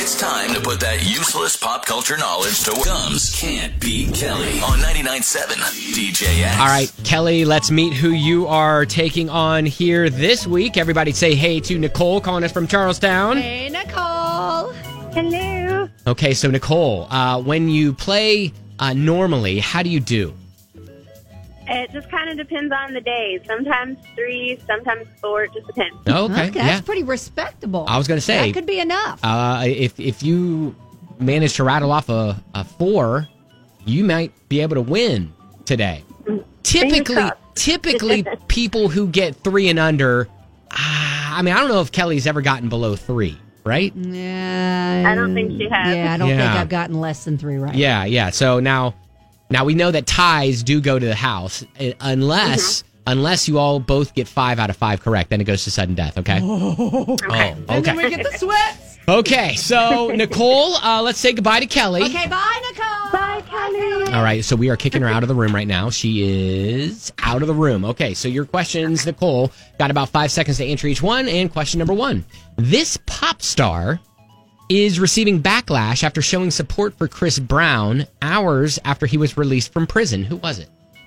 It's time to put that useless pop culture knowledge to Gums Can't Beat Kelly on 99.7 DJX. All right, Kelly, let's meet who you are taking on here this week. Everybody say hey to Nicole calling us from Charlestown. Hey, Nicole. Hello. Okay, so Nicole, when you play normally, how do you do? It just kind of depends on the day. Sometimes 3, sometimes 4. It just depends. Oh, okay. That's pretty respectable. I was going to say. That could be enough. If you manage to rattle off a 4, you might be able to win today. Typically, people who get 3 and under, I don't know if Kelly's ever gotten below 3, right? Yeah. I don't think she has. Yeah, I don't think I've gotten less than 3 right. Yeah. So now we know that ties do go to the house, unless you all both get 5 out of 5 correct. Then it goes to sudden death, okay? Okay. And then we get the sweats. Okay, so Nicole, let's say goodbye to Kelly. Okay, bye, Nicole. Bye, Kelly. All right, so we are kicking her out of the room right now. She is out of the room. Okay, so your questions, Nicole, got about 5 seconds to answer each one. And question number 1. This pop star is receiving backlash after showing support for Chris Brown hours after he was released from prison. Who was it?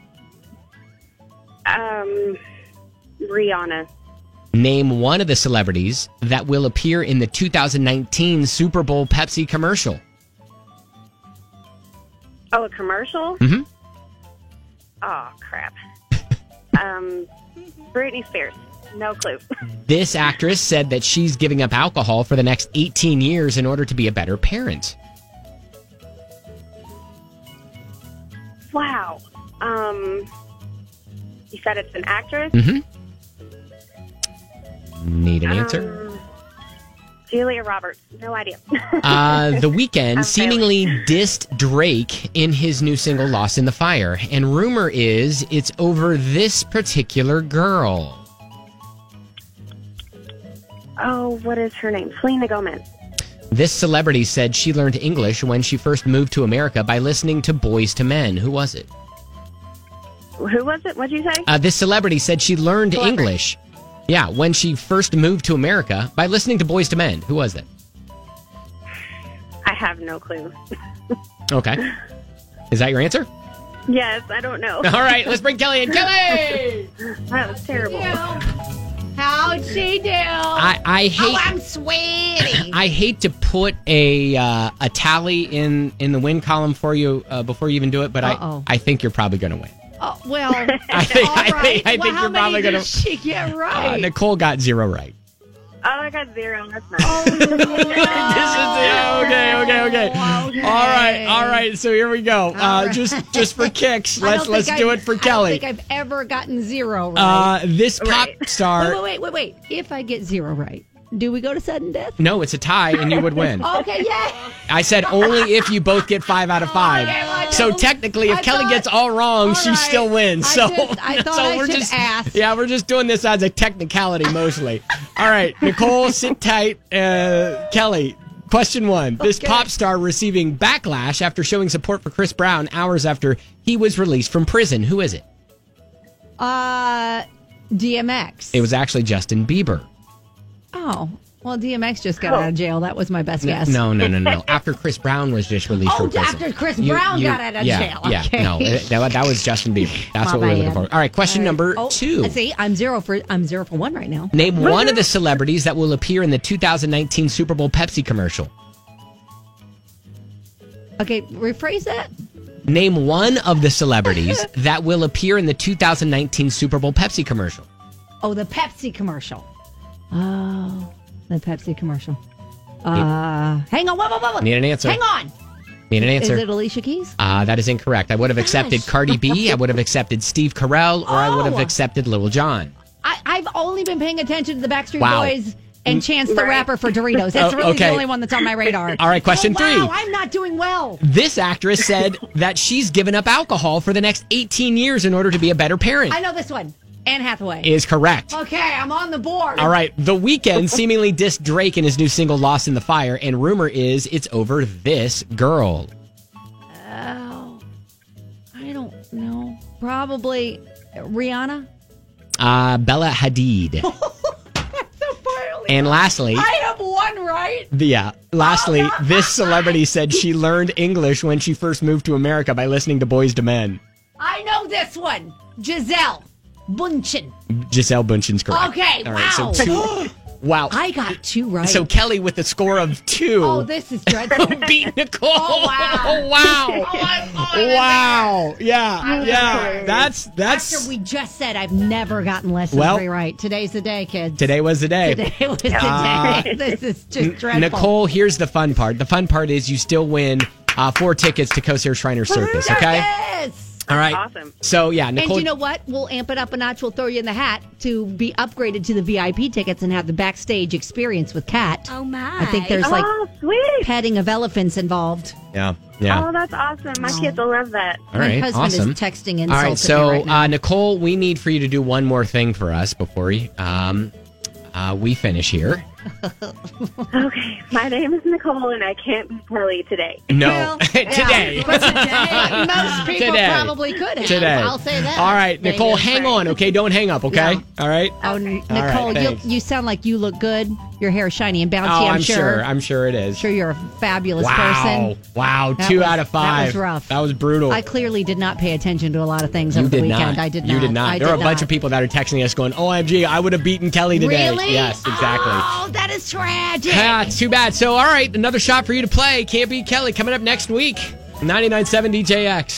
Rihanna. Name one of the celebrities that will appear in the 2019 Super Bowl Pepsi commercial. Oh, a commercial? Mm-hmm. Oh, crap. Britney Spears. No clue. This actress said that she's giving up alcohol for the next 18 years in order to be a better parent. Wow. You said it's an actress? Mm-hmm. Need an answer? Julia Roberts. No idea. The Weeknd seemingly dissed Drake in his new single Lost in the Fire. And rumor is it's over this particular girl. Oh, what is her name? Selena Gomez. This celebrity said she learned English when she first moved to America by listening to Boys to Men. Who was it? Who was it? What'd you say? This celebrity said she learned English. Yeah, when she first moved to America by listening to Boys to Men. Who was it? I have no clue. Okay. Is that your answer? Yes, I don't know. All right, let's bring Kelly in. Kelly! That was terrible. How'd she do? I hate. Oh, I'm sweaty. I hate to put a tally in the win column for you before you even do it, but I think you're probably going to win. Oh, well, I think how you're probably many going did she get right? Nicole got 0 right. Oh, I got 0. That's nice. Oh, no. Okay. All right. So here we go. Just for kicks, let's do it for Kelly. I don't think I've ever gotten 0 right. This pop star. Wait. If I get 0 right, do we go to sudden death? No, it's a tie, and you would win. Okay, yeah. I said only if you both get 5 out of 5. Okay, well, so technically, if Kelly gets all wrong, she still wins. So I thought I should ask. Yeah, we're just doing this as a technicality mostly. All right, Nicole, sit tight. Kelly, question 1. This pop star receiving backlash after showing support for Chris Brown hours after he was released from prison. Who is it? DMX. It was actually Justin Bieber. Oh, well, DMX just got out of jail. That was my best guess. No. After Chris Brown was just released from prison. After Chris Brown got out of jail. Yeah, okay. no, that was Justin Bieber. That's what we were looking for. All right, question number 2. See, I'm 0 for 1 right now. Name one of the celebrities that will appear in the 2019 Super Bowl Pepsi commercial. Okay, rephrase that. Name one of the celebrities that will appear in the 2019 Super Bowl Pepsi commercial. Oh, the Pepsi commercial. Oh, the Pepsi commercial. Hang on. Whoa. Need an answer. Hang on. Need an answer. Is it Alicia Keys? That is incorrect. I would have accepted Cardi B. I would have accepted Steve Carell, or I would have accepted Lil Jon. I've only been paying attention to the Backstreet Boys and Chance the Rapper for Doritos. That's really the only one that's on my radar. All right, question 3. Wow, I'm not doing well. This actress said that she's given up alcohol for the next 18 years in order to be a better parent. I know this one. Anne Hathaway. Is correct. Okay, I'm on the board. All right. The Weeknd seemingly dissed Drake in his new single Lost in the Fire, and rumor is it's over this girl. Oh, I don't know. Probably Rihanna? Bella Hadid. So finally. And lastly, I have 1 right. right? Lastly, this celebrity said she learned English when she first moved to America by listening to Boys to Men. I know this one. Giselle Bundchen. Giselle Bundchen's correct. Okay, All right, wow. so 2. Wow. I got 2 right. So Kelly with the score of 2. Oh, this is dreadful. Beat Nicole. Oh, wow. Oh, wow. Oh, I'm falling in Wow. Yeah. That's After we just said I've never gotten less than 3 right. Today's the day, kids. Today was the day. Today was the day. This is just dreadful. Nicole, here's the fun part. The fun part is you still win 4 tickets to Coast Shriners Circus, okay? Yes. All right. Awesome. So, Nicole. And you know what? We'll amp it up a notch. We'll throw you in the hat to be upgraded to the VIP tickets and have the backstage experience with Kat. Oh, my. I think there's like sweet. petting of elephants involved. Yeah. Oh, that's awesome. My kids will love that. All right. My husband Awesome. is texting insults. All right. So, right now. Nicole, we need for you to do one more thing for us before we finish here. Okay. My name is Nicole, and I can't be Kelly today. No. Well, Today. yeah, but today, most people Today. probably could have. Today. I'll say that. All right, They Nicole, just hang say- on, okay? Don't hang up, okay? Yeah. All right? Oh, Nicole, thanks. you sound like you look good. Your hair is shiny and bouncy, Oh, I'm sure. I'm sure it is. Sure you're a fabulous Wow. person. Wow. That 2 was- out of 5. that was rough. That was brutal. I clearly did not pay attention to a lot of things You over the did weekend. not. I did not. You did not. I There were a did bunch not. of people that are texting us going, OMG, I would have beaten Kelly today. Really? Yes, exactly. Oh, that is tragic. Yeah, it's too bad. So, all right, another shot for you to play. Can't beat Kelly coming up next week. 99.7 DJX.